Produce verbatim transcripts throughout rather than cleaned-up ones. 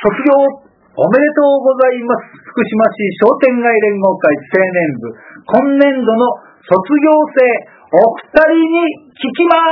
卒業おめでとうございます。福島市商店街連合会青年部、今年度の卒業生お二人に聞きます。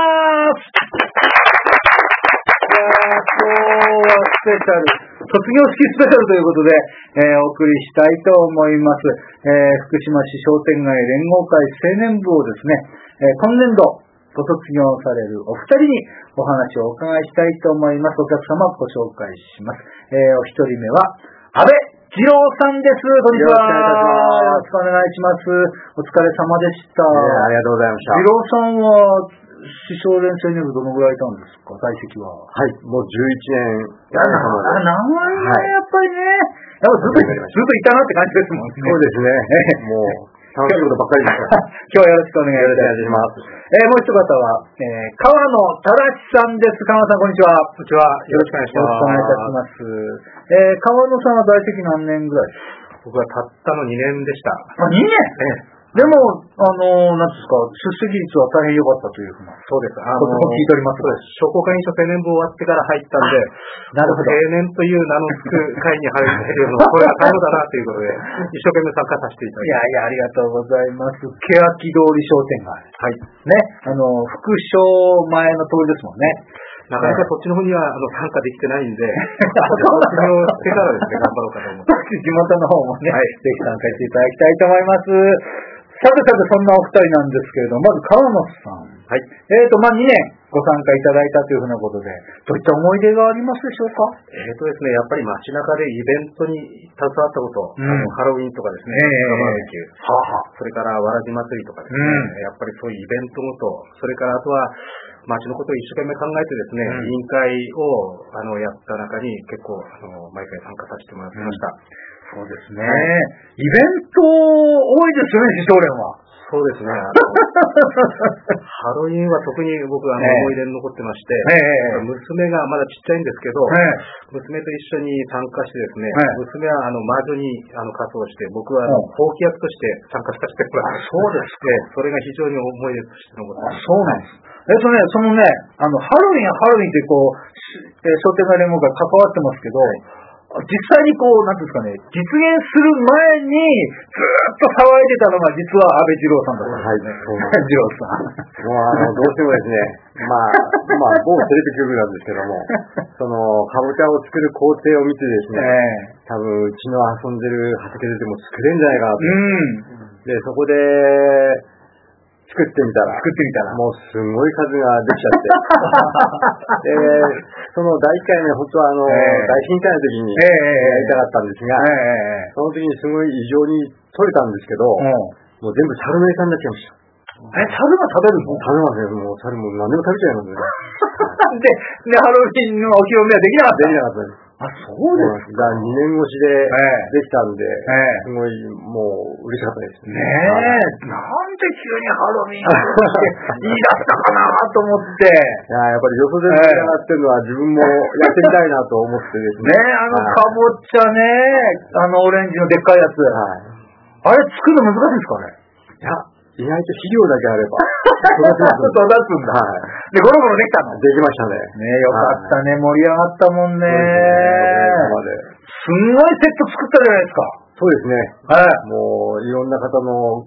いやー、今日はスペシャル、卒業式スペシャルということで、えー、お送りしたいと思います。えー、福島市商店街連合会青年部をですね、えー、今年度ご卒業されるお二人にお話をお伺いしたいと思います。お客様をご紹介します。えー、お一人目は安倍二郎さんです。こんにちは。よろしくお願いします。お疲れ様でした。 ありがとうございました。 二郎さんは市少年青年部どのぐらいいたんですか、在籍は。 はい、もうじゅういちねん。 いや、長いね、はい、やっぱりね。やっぱずっと、ずっといたなって感じですもんね。 そうですね。もう、楽しいことばっかりですから。 今日はよろしくお願いいたします。えー、もう一方は、えー、川野忠さんです。川野さん、こんにちは。 こんにちは。よろしくお願いします。 よろしくお願いいたします。えー、川野さんは在籍何年ぐらいですか？ 僕はたったのにねんでした。 あ、にねん？ええ。でも、あのー、なんですか、出席率は大変良かったというふうな。 そうです。あのー、 ことも聞いております。 そうです。商工会議所青年部終わってから入ったんで、 なるほど。 青年という名の付く会に入るの、これは最後だなということで、一生懸命参加させていただきました。 いやいや、ありがとうございます。欅通り商店街。 はい。 ね、あの、副省前の通りですもんね。 なかなかそっちの方にはあの参加できてないんで、卒業してからですね、頑張ろうかと思って。 地元の方もね、 はい、 ぜひ参加していただきたいと思います。さてさて、そんなお二人なんですけれども、まず川野さん。 はい。 えっと、まあ、にねんご参加いただいたというふうなことで、どういった思い出がありますでしょうか？ えっとですね、やっぱり街中でイベントに携わったこと、うん、あのハロウィンとかですね、 えー、 バーベキュー、はあはあ、それからわらじ祭りとかですね、うん、やっぱりそういうイベントごと、それからあとは街のことを一生懸命考えてですね、うん、委員会をあのやった中に結構あの毎回参加させてもらってました。 うん、そうですね。イベント多いですよね、市少連は。 そうですね。ハロウィンは特に僕はあの思い出に残ってまして、えー、娘がまだちっちゃいんですけど、えー、娘と一緒に参加してですね、えー、娘はあの魔女にあの仮装して、僕はあのほうき役として参加させてもらって、 そうですか。 それが非常に思い出として残ってます。 そうなんです。えっとね、そのね、あの、ハロウィン、ハロウィンってこう、商店街連合会関わってますけど、実際にこう、なんていうんですかね、実現する前に、ずーっと騒いでたのが、実は安倍二郎さんだったんですね。はい、そうなんです。 二郎さん。もう、あの、どうしてもですね、まあ、まあ、某テレビ局なんですけども、その、かぼちゃを作る工程を見てですね、えー、多分、うちの遊んでる畑ででも作れんじゃないかなと。うん。で、そこで、作ってみたら、 作ってみたら、 もうすごい数ができちゃって。で、そのだいいっかいめ、本当はあの、えー、大震災の時にやりたかったんですが、えー、その時にすごい異常に取れたんですけど、えー、もう全部猿の餌になっちゃいました。 え、猿が食べるの？ 食べますね。もう猿も何でも食べちゃいますね。 で、で、ハロウィンのお披露目はできなかった？ できなかったです。 あ、そうですか。 にねん越しでできたんで、ええ、すごいもう嬉しかったですね。ねえ、なんで急にハロウィンって言い出したかなと思って。 いや、やっぱりよそで盛り上がってるのは自分もやってみたいなと思ってですね。 ねえ、あのかぼちゃね、あのオレンジのでっかいやつ。はい、あれ作るの難しいですかね？ いや、意外と肥料だけあれば。 育つんだ。はい。で、ゴロゴロできたの？ できましたね。 ねえ、よかったね。盛り上がったもんね。すんごいセット作ったじゃないですか。 そうですね。はい。もう、いろんな方の、はい。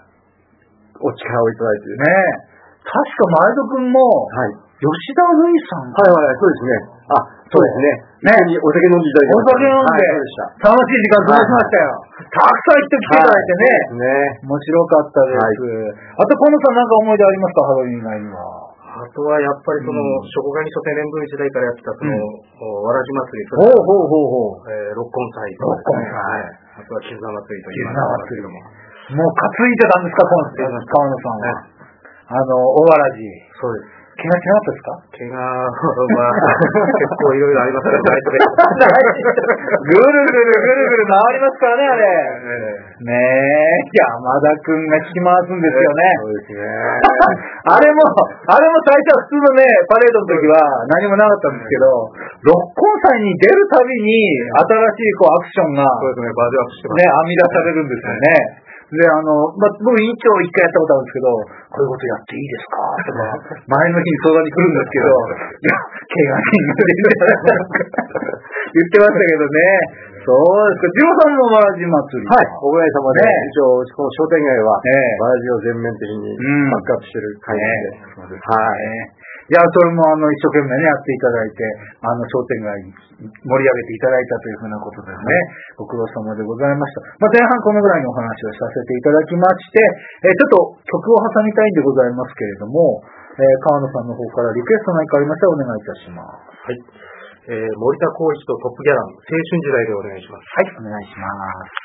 お力をいただいて。 ねえ。確か前戸くんも、はい。吉田類さん。 はいはい、そうですね。あ、そうですね。ね、お酒飲んでいただいて。 お酒飲んで、楽しい時間過ごしましたよ。たくさん人来ていただいてね。ね。面白かったです。あと、河野さんなんか思い出ありますか、ハロウィン以外には。 あとはやっぱりその、商工会議所青年部時代からやってたその、わらじ祭り、 ほうほうほうほう。 えー、六根祭。 六根祭。 あとは絆祭りという。 絆祭りも。もう担いでたんですか、河野さんは。あの、大わらじ。 そうです。 毛が違ったですか？ 毛が、まあ、結構いろいろありますから大丈夫です。 ぐるぐるぐるぐる回りますからね、あれ。ねえ、山田くんが聞き回すんですよね。 そうですね。 あれも、あれも最初は普通のね、パレードの時は何もなかったんですけど、六根祭に出るたびに新しいこうアクションが、 そうですね、バージョンアップしてます。 ね、編み出されるんですよね。で、あの、ま、僕委員長一回やったことあるんですけど、こういうことやっていいですかとか、前の日に相談に来るんですけど、いや、怪我人が出るじゃないですか。い言ってましたけどね。そうですか。ジモさんもわらじ祭り。 はい。おかげさまで、ね、一応、この商店街は、わらじを全面的にバックアップしてる感じで。 そうですね。はい。いや、それもあの、一生懸命ね、やっていただいて、あの、商店街盛り上げていただいたというふうなことですね。ご苦労様でございました。まあ、前半このぐらいのお話をさせていただきまして、えー、ちょっと曲を挟みたいんでございますけれども、えー、川野さんの方からリクエスト何かありましたらお願いいたします。 はい。えー、森田光一とトップギャラン、青春時代でお願いします。 はい、お願いします。